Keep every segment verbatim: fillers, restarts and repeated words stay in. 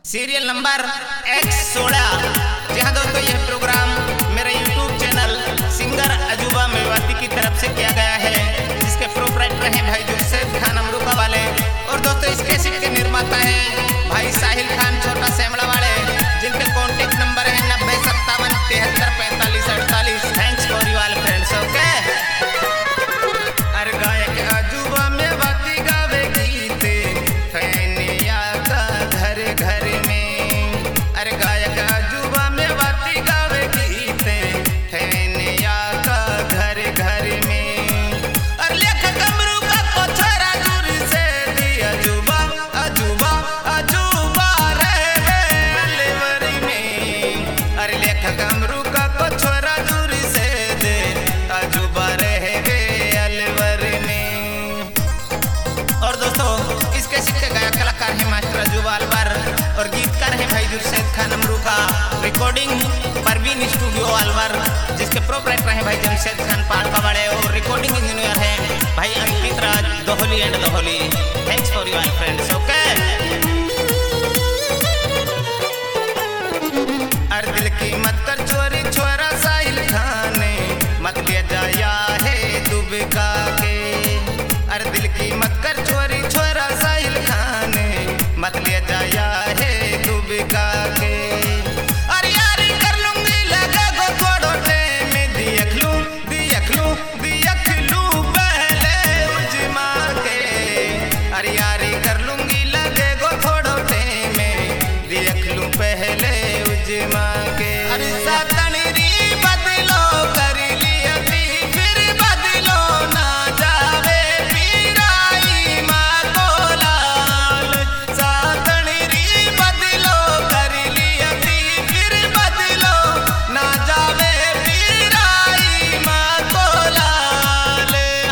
Serial number x सोलह। जहाँ दोस्तों यह प्रोग्राम मेरे यूट्यूब चैनल सिंगर अजूबा मेवाती की तरफ से किया गया है, जिसके प्रोपराइटर हैं भाई जुर्शेद खान अमरूका वाले। और दोस्तों इस कैसेट के निर्माता हैं भाई साहिल खान छोटा सेमड़ा वाले, जिनके कॉन्टेक्ट नंबर है नब्बे सत्तावन तिहत्तर पैंतालीस अड़तालीस। Thanks for you all friends. Okay. अरे गायक अजूबा मेवाती गावे गीते फैनिया का घर घर में। अरे गायक अजूबा मेवाती गावे गीते फैनिया का घर घर में। और लेखक अमरूका को छोरा दूर से दी अजूबा अजूबा अजूबा रहे अलवरी में। अरे लेखक अमरूका को छोरा दूर से दे अजूबा रहे अलवर में। और दोस्तों इस कैसेट के गायक कलाकार हैं मास्टर अजूबा अलवर और गीतकार हैं भाई जुर्शेद खान अमरूका। रिकॉर्डिंग परवीन स्टूडियो अलवर, जिसके प्रोपराइटर हैं भाई जमशेद खान पाड़का वाले। और रिकॉर्डिंग इंजीनियर हैं भाई Ankit Raj Dohli and Dohli. Thanks for you all friends. Okay. अरे दिल की मत कर चोरी छोरा साहिल खान ने मत लिया जाया है दुबका के। अरे दिल की मत कर चोरी छोरा साहिल खान ने मत लिया जाया है दुबका के। अरे यारी कर लूंगी लगा गो थोड़ो टेम दियख लूं दियख लूं दियख लूं पहले उजमा के। अरे यारी कर लूंगी लगे गो थोड़ो टेम दियख लूं पहले उजमा के। अरे सातनी री बदलो कर लिया थी फिर बदलो ना जावे पीराई माँ को लाल। सातनी री बदलो कर लिया थी फिर बदलो ना जावे पीराई माँ को लाल।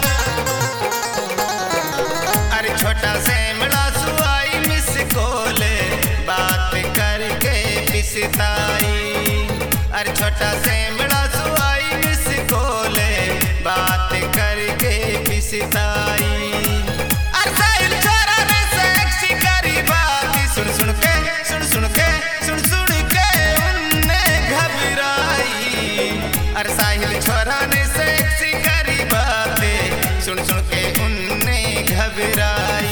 अरे छोटा सेमड़ा सुआई मिस कोले बात करके पिसताई। अरे छोटा सेमड़ा सुआई मिस कोले बात करके पिसताई। अरे साहिल छोरा ने सेक्सी करी बात सुन सुन के सुन सुन के सुन सुन के उनने घबराई। अरे साहिल छोरा ने सेक्सी करी बात सुन सुन के उनने घबराई।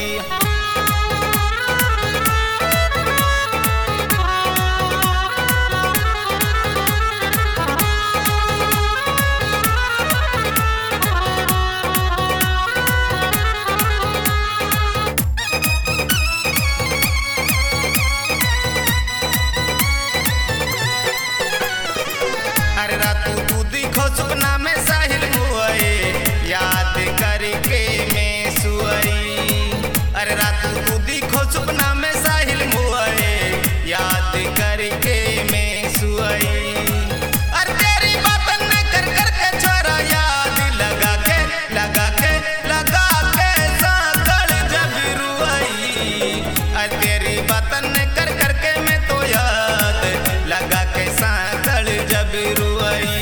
अरे रातू तू दिखो सपना में साहिल मुआए याद करके मैं सुआई। अरे रातू तू दिखो सपना में साहिल मुआए याद करके मैं सुआई। अरे तेरी बात न कर कर के छोरा याद लगा के लगा के लगा के साकड़ जब रुआई। अरे तेरी बात न कर कर के मैं तो याद लगा के साकड़ जब रुआई।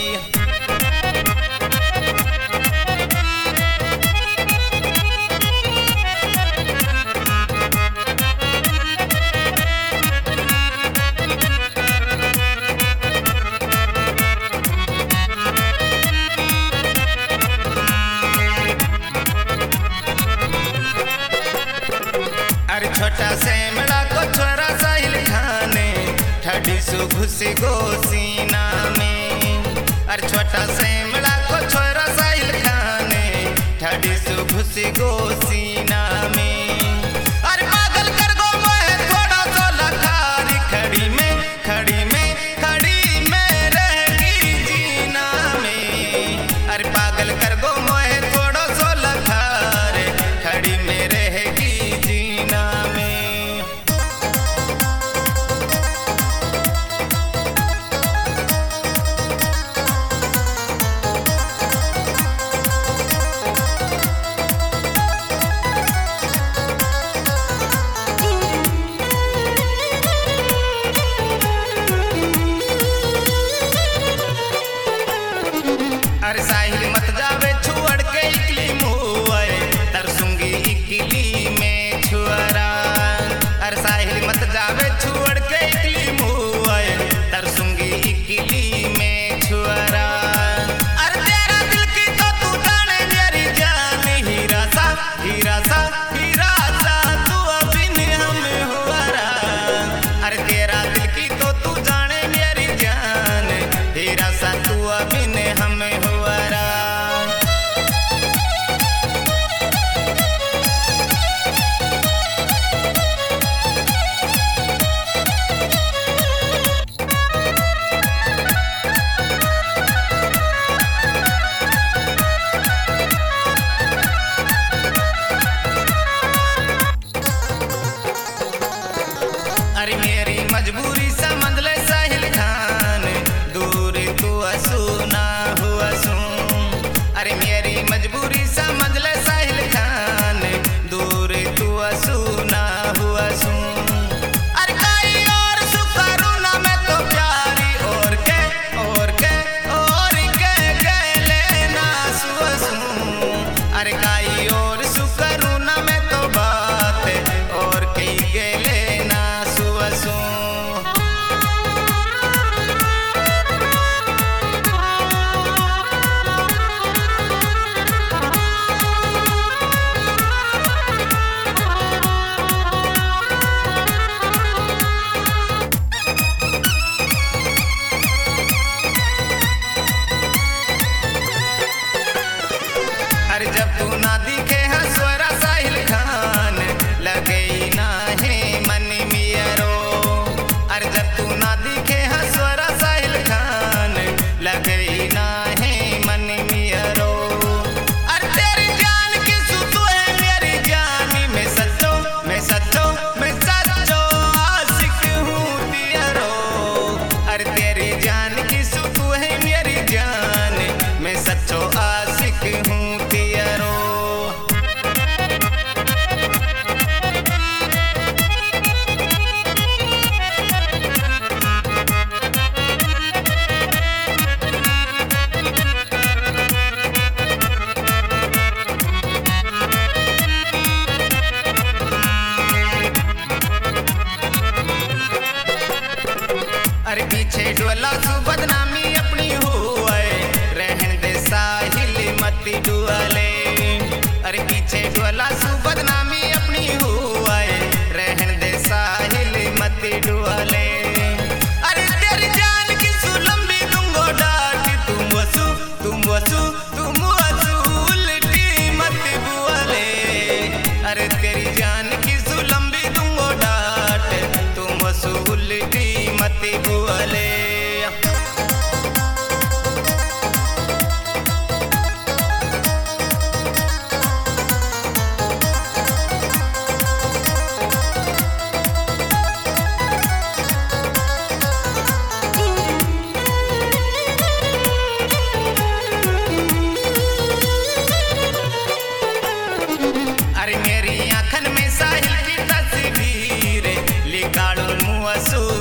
अरे छोटा सेमड़ा को छोरा साहिल खाने ठडी सु घुसी गो सीना में। अरे छोटा सेमड़ा को छोरा साहिल खाने ठडी सु घुसी गो सीना में। अरे पागल कर गो मैं थोड़ा सा लखारी खड़ी में खड़ी में खड़ी में रहेगी जीना में। अरे पागल कर गो मैं थोड़ा सा लखार खड़ी में रहेगी जीना में। मजबूरी समझ ले साहिल खान, दूर तू असू ना हुआ सू। अरे मेरी मजबूरी समझ ले साहिल खान, दूर तू असू ना हुआ सू। अरे काई और सुकरू ना मैं तो प्यारी और के और के और के गले ना सुसू। अरे काई और सुकरू ना मैं तो बात और कई गले ना सुसू। अरे जब तू ना दिखे हंसवरा साहिल खान, लगे ना है मन मियरो। अरे जब तू ना दिखे हंसवरा साहिल खान, लगे ना है मन मियरो। अरे तेरी जान की सुतू है मेरी जानी, मैं सच्चो मैं सच्चो मैं सच्चो आशिक हूँ तियरो। अरे तेरी जान की सुतू है मेरी जान, मैं सच्चो आशिक हूँ तियरो। अरे पीछे डोला सु बदनामी अपनी हुए, रहन दे साहिल मत डुअले। अरे पीछे डोला सु बदनामी अपनी हुए, रहन दे साहिल मत डुअले। अरे तेरी जान की सु लंबी दूंगो डाट, तुम वसु तुम वसु तुम वसु उल्टी मत बुअले। अरे तेरी जान की सु लंबी दूंगो डाट, तुम वसु उल्टी मत बुअले। अरे मेरी आँखन में साहिल की तस्वीर, लिकाड़ो मुँह